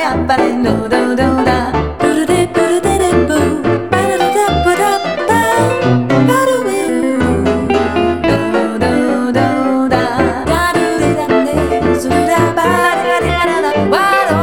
やっぱりドドドだブルデブルデデブーバルダブダババルウェドドドだガルデダネズルダバリガリガラダワロ